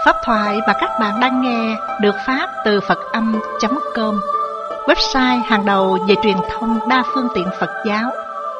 Pháp thoại mà các bạn đang nghe được phát từ Phật Âm.com, website hàng đầu về truyền thông đa phương tiện Phật giáo.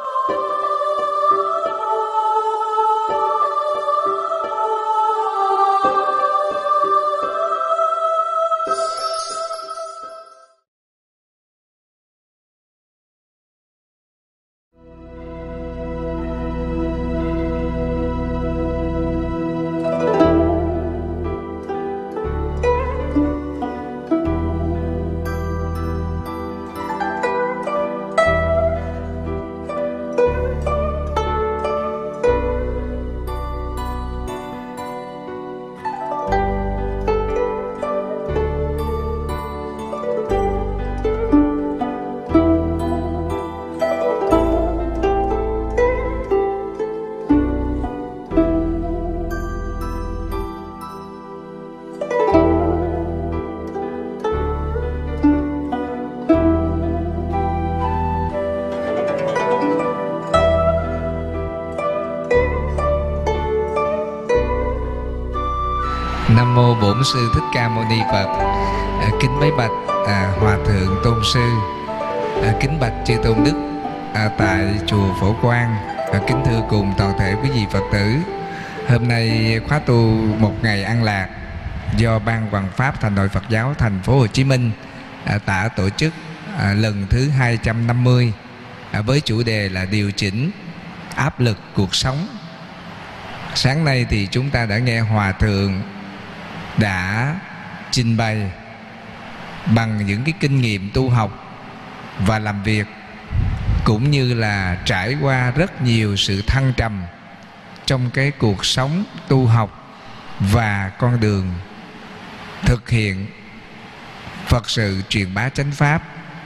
Nam mô Bổn Sư Thích Ca Mâu Ni Phật. Kính bái bạch Hòa Thượng Tôn Sư, kính bạch chư Tôn Đức tại chùa Phổ Quang, kính thưa cùng toàn thể quý vị Phật tử. Hôm nay khóa tu một ngày an lạc do Ban Hoằng Pháp Thành Hội Phật giáo Thành phố Hồ Chí Minh đã tổ chức lần thứ 250 với chủ đề là điều chỉnh áp lực cuộc sống. Sáng nay thì chúng ta đã nghe Hòa Thượng đã trình bày bằng những cái kinh nghiệm tu học và làm việc, cũng như là trải qua rất nhiều sự thăng trầm trong cái cuộc sống tu học và con đường thực hiện Phật sự truyền bá chánh pháp.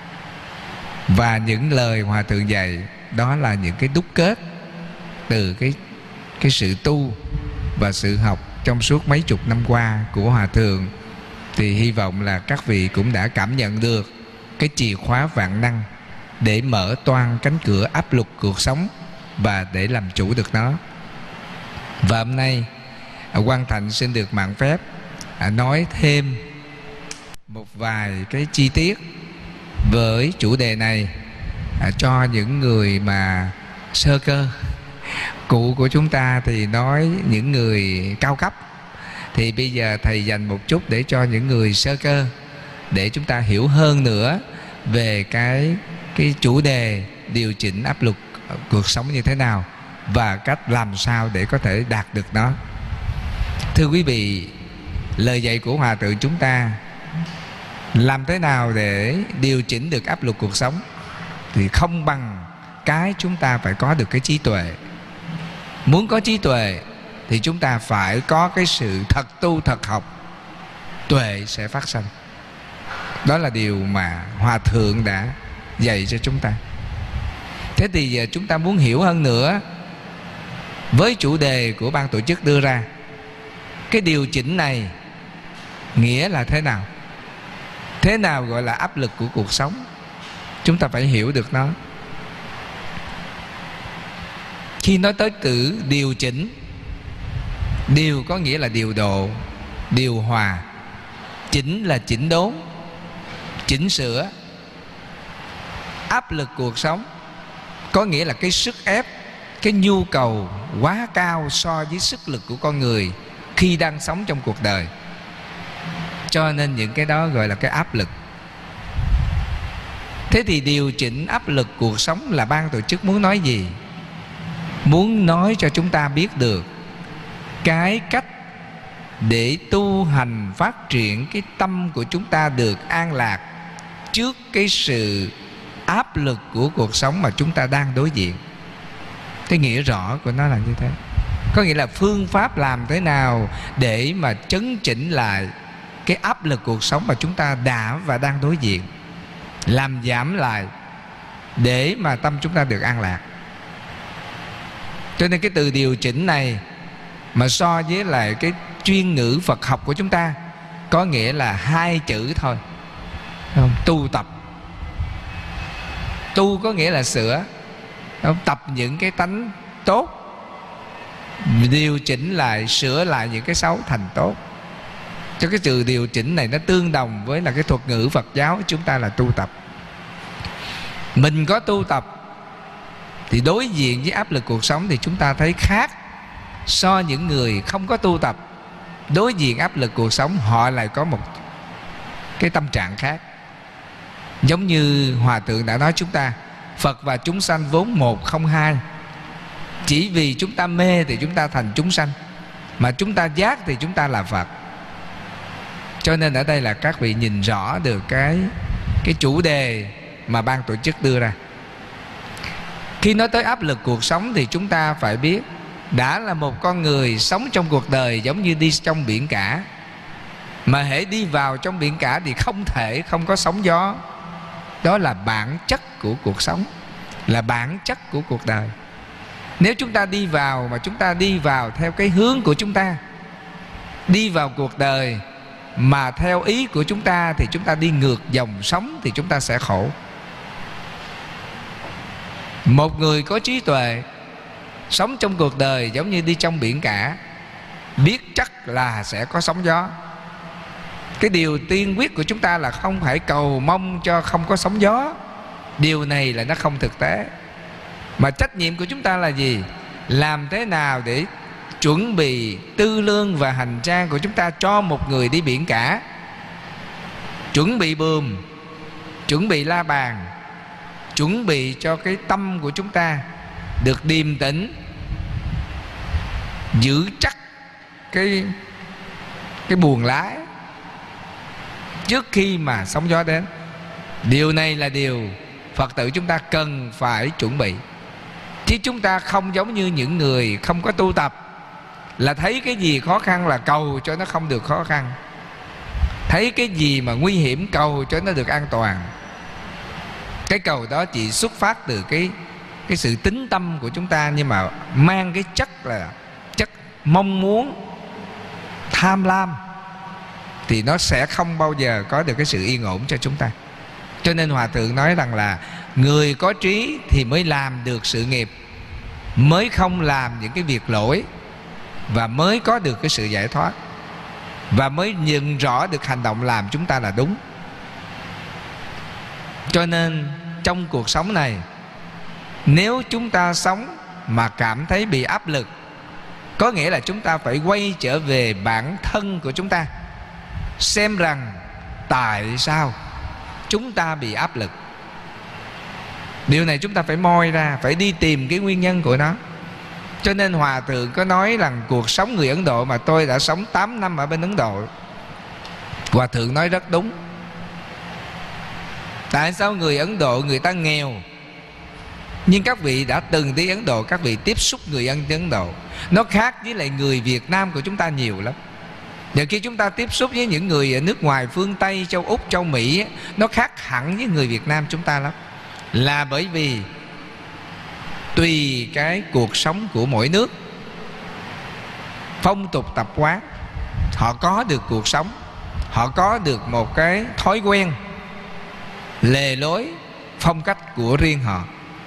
Và những lời Hòa Thượng dạy đó là những cái đúc kết từ cái sự tu và sự học trong suốt mấy chục năm qua của Hòa Thượng. Thì hy vọng là các vị cũng đã cảm nhận được cái chìa khóa vạn năng để mở toang cánh cửa áp lực cuộc sống và để làm chủ được nó. Và hôm nay Quang Thạnh xin được mạn phép nói thêm một vài cái chi tiết với chủ đề này cho những người mà sơ cơ. Cụ của chúng ta thì nói những người cao cấp, thì bây giờ thầy dành một chút để cho những người sơ cơ, để chúng ta hiểu hơn nữa về cái chủ đề điều chỉnh áp lực cuộc sống như thế nào và cách làm sao để có thể đạt được nó. Thưa quý vị, lời dạy của Hòa Thượng chúng ta làm thế nào để điều chỉnh được áp lực cuộc sống thì không bằng cái chúng ta phải có được cái trí tuệ. Muốn có trí tuệ thì chúng ta phải có cái sự thật tu thật học, tuệ sẽ phát sanh. Đó là điều mà Hòa Thượng đã dạy cho chúng ta. Thế thì giờ chúng ta muốn hiểu hơn nữa với chủ đề của ban tổ chức đưa ra, cái điều chỉnh này nghĩa là thế nào? Thế nào gọi là áp lực của cuộc sống? Chúng ta phải hiểu được nó. Khi nói tới từ điều chỉnh, điều có nghĩa là điều độ, điều hòa. Chỉnh là chỉnh đốn, chỉnh sửa. Áp lực cuộc sống có nghĩa là cái sức ép, cái nhu cầu quá cao so với sức lực của con người khi đang sống trong cuộc đời. Cho nên những cái đó gọi là cái áp lực. Thế thì điều chỉnh áp lực cuộc sống là ban tổ chức muốn nói gì? Muốn nói cho chúng ta biết được cái cách để tu hành phát triển cái tâm của chúng ta được an lạc trước cái sự áp lực của cuộc sống mà chúng ta đang đối diện. Cái nghĩa rõ của nó là như thế. Có nghĩa là phương pháp làm thế nào để mà chấn chỉnh lại cái áp lực cuộc sống mà chúng ta đã và đang đối diện, làm giảm lại để mà tâm chúng ta được an lạc. Cho nên cái từ điều chỉnh này mà so với lại cái chuyên ngữ Phật học của chúng ta có nghĩa là hai chữ thôi, không? Tu tập. Tu có nghĩa là sửa, không? Tập những cái tánh tốt, điều chỉnh lại, sửa lại những cái xấu thành tốt. cho cái sự điều chỉnh này nó tương đồng với là cái thuật ngữ Phật giáo của chúng ta là tu tập. Mình có tu tập thì đối diện với áp lực cuộc sống thì chúng ta thấy khác so những người không có tu tập. Đối diện áp lực cuộc sống họ lại có một cái tâm trạng khác. Giống như Hòa Thượng đã nói chúng ta, Phật và chúng sanh vốn một không hai. Chỉ vì chúng ta mê thì chúng ta thành chúng sanh, mà chúng ta giác thì chúng ta là Phật. Cho nên ở đây là các vị nhìn rõ được cái chủ đề mà ban tổ chức đưa ra. Khi nói tới áp lực cuộc sống thì chúng ta phải biết, đã là một con người sống trong cuộc đời giống như đi trong biển cả, mà hễ đi vào trong biển cả thì không thể không có sóng gió. Đó là bản chất của cuộc sống, là bản chất của cuộc đời. Nếu chúng ta đi vào mà chúng ta đi vào theo cái hướng của chúng ta, đi vào cuộc đời mà theo ý của chúng ta, thì chúng ta đi ngược dòng sống thì chúng ta sẽ khổ. Một người có trí tuệ sống trong cuộc đời giống như đi trong biển cả, biết chắc là sẽ có sóng gió. Cái điều tiên quyết của chúng ta là không phải cầu mong cho không có sóng gió. Điều này là nó không thực tế. Mà trách nhiệm của chúng ta là gì? Làm thế nào để chuẩn bị tư lương và hành trang của chúng ta cho một người đi biển cả. Chuẩn bị buồm, chuẩn bị la bàn, chuẩn bị cho cái tâm của chúng ta được điềm tĩnh, giữ chắc cái buồng lái trước khi mà sóng gió đến. Điều này là điều Phật tử chúng ta cần phải chuẩn bị. Chứ chúng ta không giống như những người không có tu tập, là thấy cái gì khó khăn là cầu cho nó không được khó khăn, thấy cái gì mà nguy hiểm cầu cho nó được an toàn. Cái cầu đó chỉ xuất phát từ cái sự tín tâm của chúng ta, nhưng mà mang cái chất là chất mong muốn, tham lam, thì nó sẽ không bao giờ có được cái sự yên ổn cho chúng ta. Cho nên Hòa Thượng nói rằng là người có trí thì mới làm được sự nghiệp, mới không làm những cái việc lỗi, và mới có được cái sự giải thoát, và mới nhận rõ được hành động làm chúng ta là đúng. Cho nên trong cuộc sống này, nếu chúng ta sống mà cảm thấy bị áp lực, có nghĩa là chúng ta phải quay trở về bản thân của chúng ta, xem rằng tại sao chúng ta bị áp lực. Điều này chúng ta phải moi ra, phải đi tìm cái nguyên nhân của nó. Cho nên Hòa Thượng có nói rằng cuộc sống người Ấn Độ, mà tôi đã sống 8 năm ở bên Ấn Độ, Hòa Thượng nói rất đúng. Tại sao người Ấn Độ người ta nghèo? Nhưng các vị đã từng đi Ấn Độ, các vị tiếp xúc người dân Ấn Độ, nó khác với lại người Việt Nam của chúng ta nhiều lắm. Và khi chúng ta tiếp xúc với những người ở nước ngoài, phương Tây, châu Úc, châu Mỹ, nó khác hẳn với người Việt Nam chúng ta lắm. Là bởi vì tùy cái cuộc sống của mỗi nước, phong tục tập quán, họ có được cuộc sống, họ có được một cái thói quen, lề lối, phong cách của riêng họ.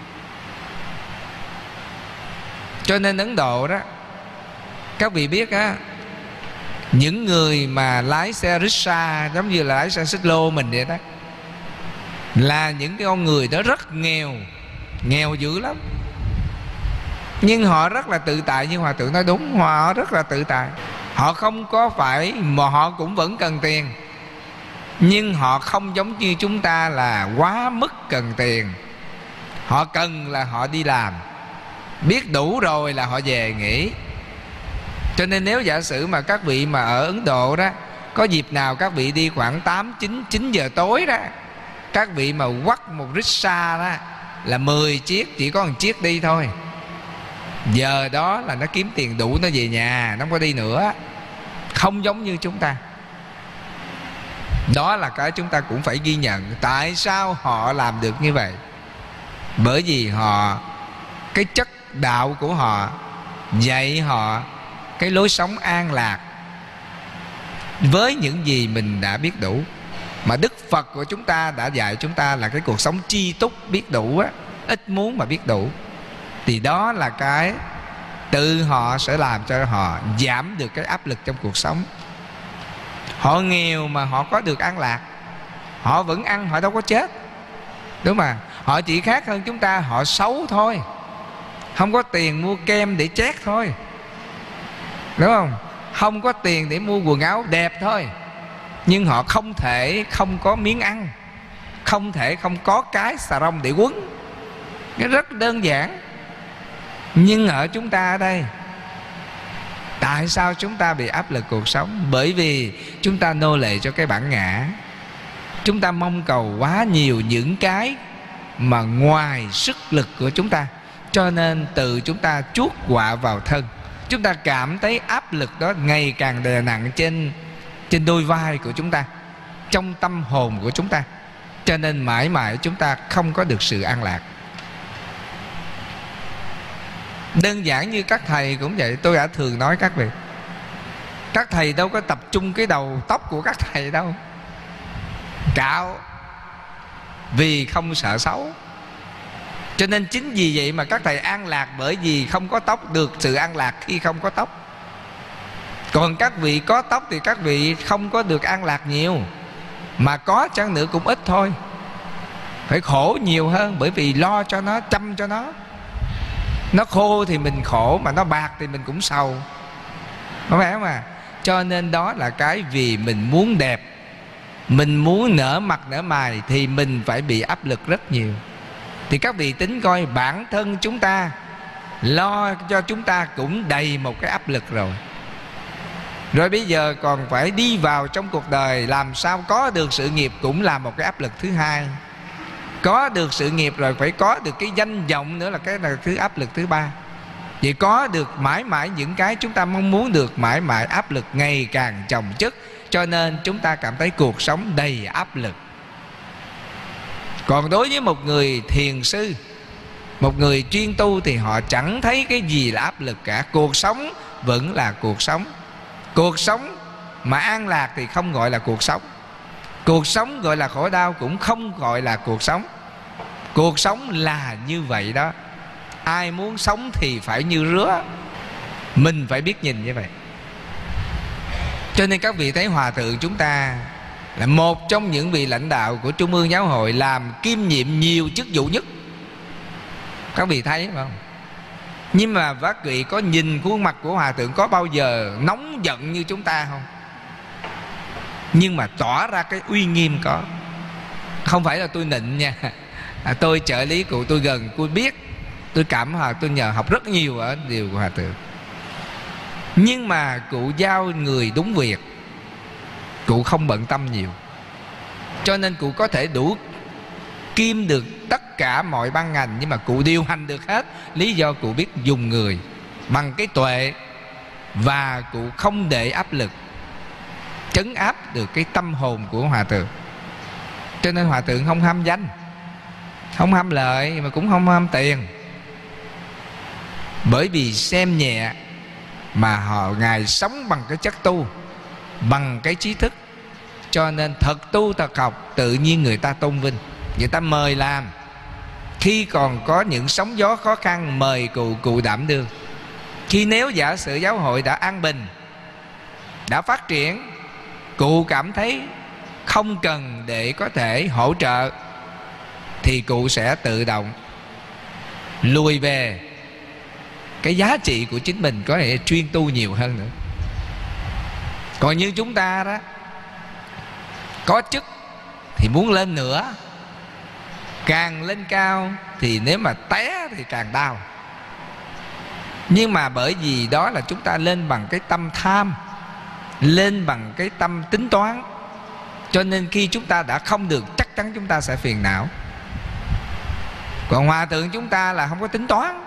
Cho nên Ấn Độ đó, các vị biết á, những người mà lái xe rickshaw, giống như là lái xe xích lô mình vậy đó, là những cái con người đó rất nghèo, nghèo dữ lắm. Nhưng họ rất là tự tại. Như Hòa Thượng nói đúng, họ rất là tự tại. Họ không có phải, mà họ cũng vẫn cần tiền, nhưng họ không giống như chúng ta là quá mức cần tiền. Họ cần là họ đi làm, biết đủ rồi là họ về nghỉ. Cho nên nếu giả sử mà các vị mà ở Ấn Độ đó, có dịp nào các vị đi khoảng 9 giờ tối đó, các vị mà quắt một rickshaw đó là 10 chiếc, chỉ có một chiếc đi thôi. Giờ đó là nó kiếm tiền đủ, nó về nhà, nó không có đi nữa. Không giống như chúng ta. Đó là cái chúng ta cũng phải ghi nhận. Tại sao họ làm được như vậy? Bởi vì họ, cái chất đạo của họ dạy họ cái lối sống an lạc với những gì mình đã biết đủ. Mà Đức Phật của chúng ta đã dạy chúng ta là cái cuộc sống chi túc biết đủ á, ít muốn mà biết đủ. Thì đó là cái tự họ sẽ làm cho họ giảm được cái áp lực trong cuộc sống. Họ nghèo mà họ có được an lạc. Họ vẫn ăn, họ đâu có chết, đúng mà. Họ chỉ khác hơn chúng ta, họ xấu thôi, không có tiền mua kem để chét thôi, đúng không? Không có tiền để mua quần áo đẹp thôi. Nhưng họ không thể không có miếng ăn, không thể không có cái xà rông để quấn. Nó rất đơn giản. Nhưng ở chúng ta ở đây, tại sao chúng ta bị áp lực cuộc sống? Bởi vì chúng ta nô lệ cho cái bản ngã. Chúng ta mong cầu quá nhiều những cái mà ngoài sức lực của chúng ta, cho nên tự chúng ta chuốc họa vào thân. Chúng ta cảm thấy áp lực đó ngày càng đè nặng trên đôi vai của chúng ta, trong tâm hồn của chúng ta. Cho nên mãi mãi chúng ta không có được sự an lạc. Đơn giản như các thầy cũng vậy. Tôi đã thường nói các vị, các thầy đâu có tập trung cái đầu tóc của các thầy đâu, cạo, vì không sợ xấu. Cho nên chính vì vậy mà các thầy an lạc, bởi vì không có tóc, được sự an lạc khi không có tóc. Còn các vị có tóc thì các vị không có được an lạc nhiều, mà có chăng nữa cũng ít thôi, phải khổ nhiều hơn, bởi vì lo cho nó, chăm cho nó. Nó khô thì mình khổ, mà nó bạc thì mình cũng sầu, không phải không à? Cho nên đó là cái vì mình muốn đẹp, mình muốn nở mặt nở mày, thì mình phải bị áp lực rất nhiều. Thì các vị tính coi, bản thân chúng ta lo cho chúng ta cũng đầy một cái áp lực rồi. Rồi bây giờ còn phải đi vào trong cuộc đời, làm sao có được sự nghiệp cũng là một cái áp lực thứ hai. Có được sự nghiệp rồi phải có được cái danh vọng nữa, là cái là thứ áp lực thứ ba. Vì có được mãi mãi những cái chúng ta mong muốn được, mãi mãi áp lực ngày càng chồng chất. Cho nên chúng ta cảm thấy cuộc sống đầy áp lực. Còn đối với một người thiền sư, một người chuyên tu, thì họ chẳng thấy cái gì là áp lực cả. Cuộc sống vẫn là cuộc sống. Cuộc sống mà an lạc thì không gọi là cuộc sống. Cuộc sống gọi là khổ đau cũng không gọi là cuộc sống. Cuộc sống là như vậy đó. Ai muốn sống thì phải như rứa. Mình phải biết nhìn như vậy. Cho nên các vị thấy hòa thượng chúng ta là một trong những vị lãnh đạo của Trung ương Giáo hội, làm kiêm nhiệm nhiều chức vụ nhất. Các vị thấy không? Nhưng mà các vị có nhìn khuôn mặt của hòa thượng có bao giờ nóng giận như chúng ta không? Nhưng mà tỏ ra cái uy nghiêm có. Không phải là tôi nịnh nha, tôi trợ lý cụ, tôi gần, tôi biết, tôi cảm hòa, tôi nhờ học rất nhiều ở điều của hòa thượng. Nhưng mà cụ giao người đúng việc, cụ không bận tâm nhiều, cho nên cụ có thể đủ kiêm được tất cả mọi ban ngành. Nhưng mà cụ điều hành được hết, lý do cụ biết dùng người bằng cái tuệ, và cụ không để áp lực, trấn áp được cái tâm hồn của hòa thượng. Cho nên hòa thượng không ham danh, không ham lợi, mà cũng không ham tiền. Bởi vì xem nhẹ mà Ngài sống bằng cái chất tu, bằng cái trí thức. Cho nên thật tu thật học, tự nhiên người ta tôn vinh, người ta mời làm. Khi còn có những sóng gió khó khăn, mời cụ đảm đương. Khi nếu giả sử giáo hội đã an bình, đã phát triển, cụ cảm thấy không cần để có thể hỗ trợ, thì cụ sẽ tự động lùi về cái giá trị của chính mình, có thể chuyên tu nhiều hơn nữa. Còn như chúng ta đó, có chức thì muốn lên nữa, càng lên cao thì nếu mà té thì càng đau. Nhưng mà bởi vì đó là chúng ta lên bằng cái tâm tham, lên bằng cái tâm tính toán, cho nên khi chúng ta đã không được, chắc chắn chúng ta sẽ phiền não. Còn hòa thượng chúng ta là không có tính toán,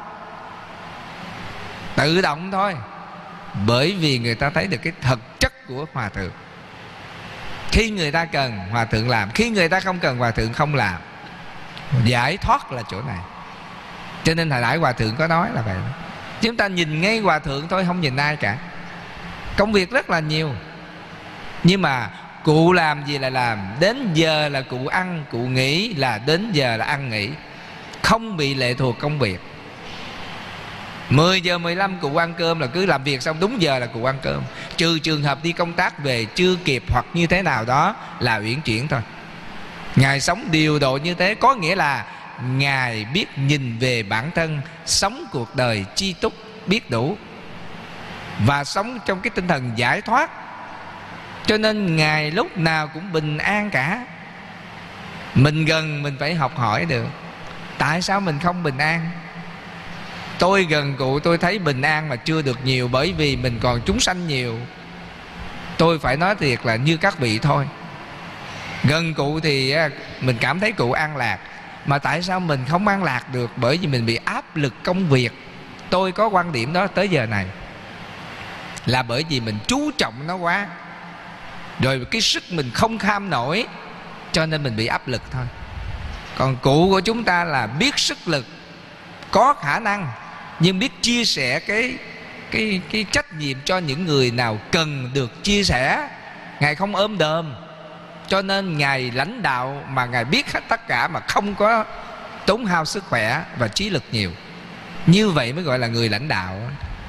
tự động thôi. Bởi vì người ta thấy được cái thực chất của hòa thượng. Khi người ta cần, hòa thượng làm. Khi người ta không cần, hòa thượng không làm. Giải thoát là chỗ này. Cho nên hồi nãy hòa thượng có nói là vậy đó. Chúng ta nhìn ngay hòa thượng thôi, không nhìn ai cả. Công việc rất là nhiều, nhưng mà cụ làm gì là làm. Đến giờ là cụ ăn, cụ nghỉ là đến giờ là ăn nghỉ, không bị lệ thuộc công việc. 10 giờ 15 cụ ăn cơm là cứ làm việc xong đúng giờ là cụ ăn cơm. Trừ trường hợp đi công tác về chưa kịp hoặc như thế nào đó là uyển chuyển thôi. Ngài sống điều độ như thế, có nghĩa là Ngài biết nhìn về bản thân, sống cuộc đời chi túc biết đủ, và sống trong cái tinh thần giải thoát. Cho nên Ngài lúc nào cũng bình an cả. Mình gần mình phải học hỏi được, tại sao mình không bình an? Tôi gần cụ tôi thấy bình an mà chưa được nhiều, bởi vì mình còn chúng sanh nhiều. Tôi phải nói thiệt là như các vị thôi. Gần cụ thì mình cảm thấy cụ an lạc, mà tại sao mình không an lạc được? Bởi vì mình bị áp lực công việc. Tôi có quan điểm đó tới giờ này, là bởi vì mình chú trọng nó quá, rồi cái sức mình không kham nổi, cho nên mình bị áp lực thôi. Còn cụ của chúng ta là biết sức lực, có khả năng, nhưng biết chia sẻ cái trách nhiệm cho những người nào cần được chia sẻ. Ngài không ôm đờm, cho nên Ngài lãnh đạo mà Ngài biết hết tất cả, mà không có tốn hao sức khỏe và trí lực nhiều. Như vậy mới gọi là người lãnh đạo.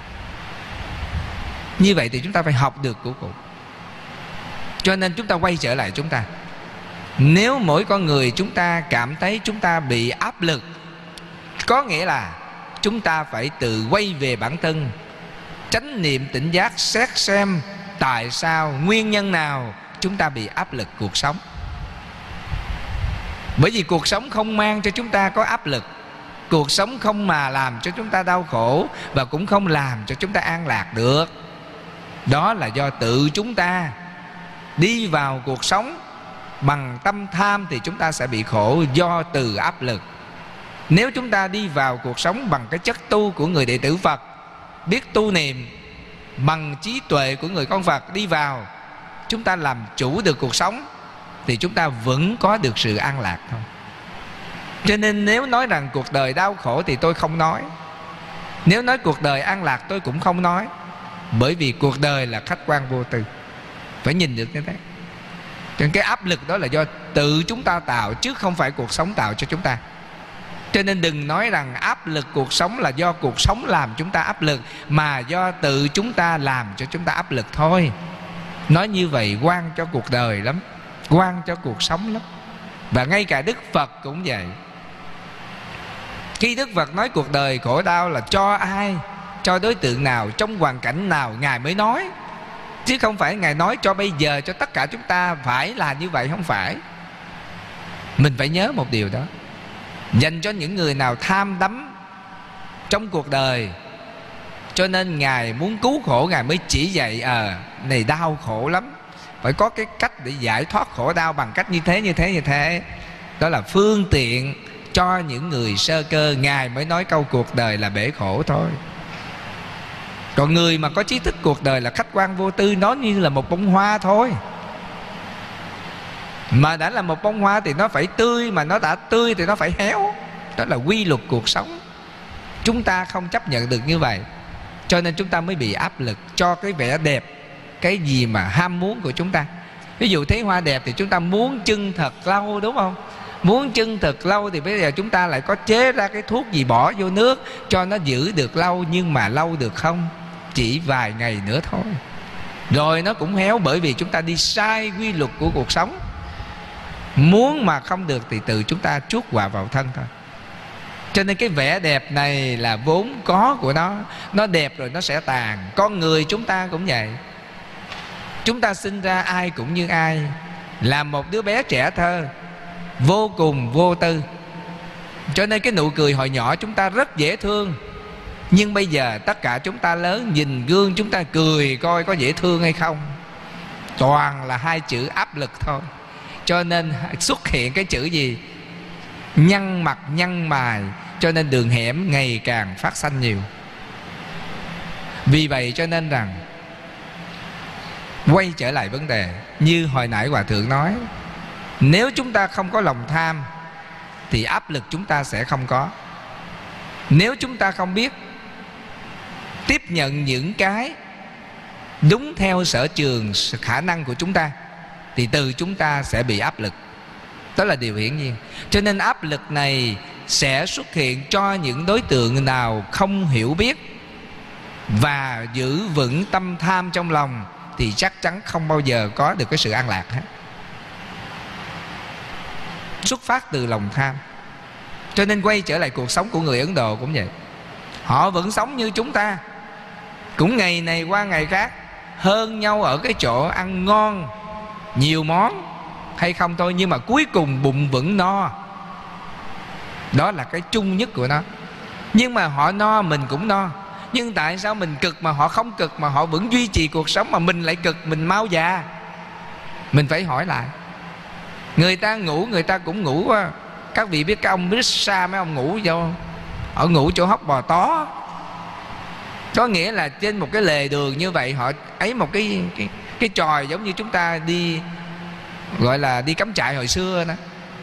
Như vậy thì chúng ta phải học được của cụ. Cho nên chúng ta quay trở lại chúng ta, nếu mỗi con người chúng ta cảm thấy chúng ta bị áp lực, có nghĩa là chúng ta phải tự quay về bản thân, chánh niệm tỉnh giác, xét xem tại sao, nguyên nhân nào chúng ta bị áp lực cuộc sống. Bởi vì cuộc sống không mang cho chúng ta có áp lực, cuộc sống không mà làm cho chúng ta đau khổ, và cũng không làm cho chúng ta an lạc được. Đó là do tự chúng ta đi vào cuộc sống bằng tâm tham thì chúng ta sẽ bị khổ do từ áp lực. Nếu chúng ta đi vào cuộc sống bằng cái chất tu của người đệ tử Phật, biết tu niệm, bằng trí tuệ của người con Phật đi vào, chúng ta làm chủ được cuộc sống, thì chúng ta vẫn có được sự an lạc thôi. Cho nên nếu nói rằng cuộc đời đau khổ thì tôi không nói, nếu nói cuộc đời an lạc tôi cũng không nói. Bởi vì cuộc đời là khách quan vô tư, phải nhìn được như thế. Cho nên cái áp lực đó là do tự chúng ta tạo, chứ không phải cuộc sống tạo cho chúng ta. Cho nên đừng nói rằng áp lực cuộc sống là do cuộc sống làm chúng ta áp lực, mà do tự chúng ta làm cho chúng ta áp lực thôi. Nói như vậy quan cho cuộc đời lắm, quan cho cuộc sống lắm. Và ngay cả Đức Phật cũng vậy. Khi Đức Phật nói cuộc đời khổ đau là cho ai, cho đối tượng nào, trong hoàn cảnh nào Ngài mới nói, chứ không phải Ngài nói cho bây giờ, cho tất cả chúng ta phải là như vậy, không phải. Mình phải nhớ một điều đó, dành cho những người nào tham đắm trong cuộc đời. Cho nên Ngài muốn cứu khổ, Ngài mới chỉ dạy này đau khổ lắm, phải có cái cách để giải thoát khổ đau bằng cách như thế, như thế, như thế. Đó là phương tiện cho những người sơ cơ. Ngài mới nói câu cuộc đời là bể khổ thôi. Còn người mà có trí thức cuộc đời là khách quan vô tư, nó như là một bông hoa thôi. Mà đã là một bông hoa thì nó phải tươi, mà nó đã tươi thì nó phải héo. Đó là quy luật cuộc sống. Chúng ta không chấp nhận được như vậy, cho nên chúng ta mới bị áp lực cho cái vẻ đẹp, cái gì mà ham muốn của chúng ta. Ví dụ thấy hoa đẹp thì chúng ta muốn chưng thật lâu, đúng không? Muốn chưng thật lâu thì bây giờ chúng ta lại có chế ra cái thuốc gì bỏ vô nước cho nó giữ được lâu. Nhưng mà lâu được không? Chỉ vài ngày nữa thôi, rồi nó cũng héo, bởi vì chúng ta đi sai quy luật của cuộc sống. Muốn mà không được thì tự chúng ta chuốc họa vào thân thôi. Cho nên cái vẻ đẹp này là vốn có của nó đẹp rồi nó sẽ tàn. Con người chúng ta cũng vậy. Chúng ta sinh ra ai cũng như ai, là một đứa bé trẻ thơ, vô cùng vô tư. Cho nên cái nụ cười hồi nhỏ chúng ta rất dễ thương. Nhưng bây giờ tất cả chúng ta lớn, nhìn gương chúng ta cười coi có dễ thương hay không, toàn là hai chữ áp lực thôi. Cho nên xuất hiện cái chữ gì? Nhăn mặt nhăn mày. Cho nên đường hẻm ngày càng phát sanh nhiều. Vì vậy cho nên rằng, quay trở lại vấn đề, như hồi nãy Hòa Thượng nói, nếu chúng ta không có lòng tham thì áp lực chúng ta sẽ không có. Nếu chúng ta không biết tiếp nhận những cái đúng theo sở trường, khả năng của chúng ta, thì từ chúng ta sẽ bị áp lực. Đó là điều hiển nhiên. Cho nên áp lực này sẽ xuất hiện cho những đối tượng nào không hiểu biết, và giữ vững tâm tham trong lòng thì chắc chắn không bao giờ có được cái sự an lạc hết. Xuất phát từ lòng tham. Cho nên quay trở lại cuộc sống của người Ấn Độ cũng vậy. Họ vẫn sống như chúng ta, cũng ngày này qua ngày khác, hơn nhau ở cái chỗ ăn ngon, nhiều món hay không thôi, nhưng mà cuối cùng bụng vẫn no. Đó là cái chung nhất của nó. Nhưng mà họ no, mình cũng no. Nhưng tại sao mình cực mà họ không cực, mà họ vẫn duy trì cuộc sống, mà mình lại cực, mình mau già? Mình phải hỏi lại. Người ta ngủ, người ta cũng ngủ. Các vị biết cái ông Rickshaw, mấy ông ngủ vô, họ ngủ chỗ hốc bò tó. Có nghĩa là trên một cái lề đường như vậy, họ ấy một cái tròi giống như chúng ta đi, gọi là đi cắm trại hồi xưa đó.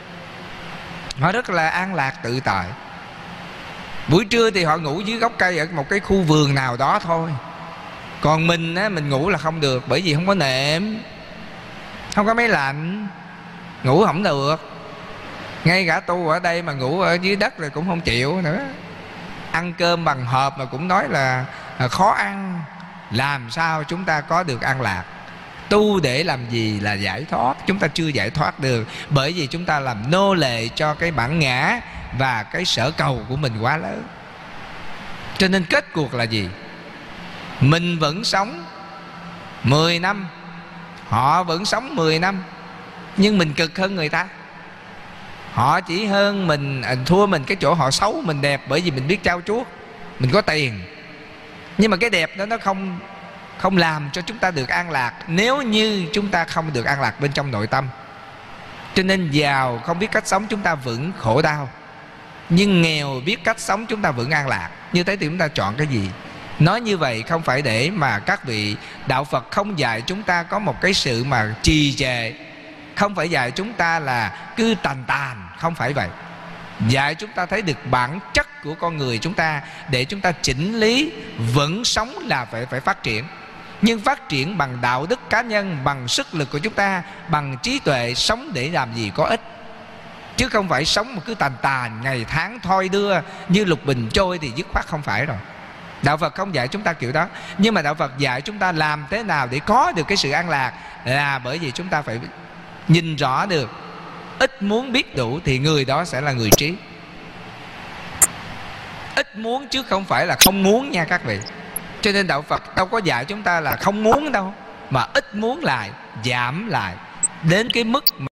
Họ rất là an lạc tự tại. Buổi trưa thì họ ngủ dưới gốc cây ở một cái khu vườn nào đó thôi. Còn mình á, mình ngủ là không được, bởi vì không có nệm, không có máy lạnh, ngủ không được. Ngay cả tu ở đây mà ngủ ở dưới đất rồi cũng không chịu nữa. Ăn cơm bằng hộp mà cũng nói là khó ăn. Làm sao chúng ta có được an lạc? Tu để làm gì? Là giải thoát. Chúng ta chưa giải thoát được, bởi vì chúng ta làm nô lệ cho cái bản ngã và cái sở cầu của mình quá lớn. Cho nên kết cuộc là gì? Mình vẫn sống 10 năm, họ vẫn sống 10 năm, nhưng mình cực hơn người ta. Họ chỉ hơn mình, thua mình cái chỗ họ xấu, mình đẹp, bởi vì mình biết trao chuốt, mình có tiền. Nhưng mà cái đẹp đó nó không làm cho chúng ta được an lạc, nếu như chúng ta không được an lạc bên trong nội tâm. Cho nên giàu không biết cách sống chúng ta vẫn khổ đau, nhưng nghèo biết cách sống chúng ta vẫn an lạc. Như thế thì chúng ta chọn cái gì? Nói như vậy không phải để mà các vị đạo Phật không dạy chúng ta có một cái sự mà trì trệ, không phải dạy chúng ta là cứ tàn, không phải vậy. Dạy chúng ta thấy được bản chất của con người chúng ta, để chúng ta chỉnh lý. Vẫn sống là phải phát triển, nhưng phát triển bằng đạo đức cá nhân, bằng sức lực của chúng ta, bằng trí tuệ. Sống để làm gì có ích, chứ không phải sống mà cứ tàn, ngày tháng thoi đưa như lục bình trôi, thì dứt khoát không phải rồi. Đạo Phật không dạy chúng ta kiểu đó. Nhưng mà đạo Phật dạy chúng ta làm thế nào để có được cái sự an lạc, là bởi vì chúng ta phải nhìn rõ được. Ít muốn biết đủ thì người đó sẽ là người trí. Ít muốn chứ không phải là không muốn nha các vị. Cho nên đạo Phật đâu có dạy chúng ta là không muốn đâu, mà ít muốn lại, giảm lại đến cái mức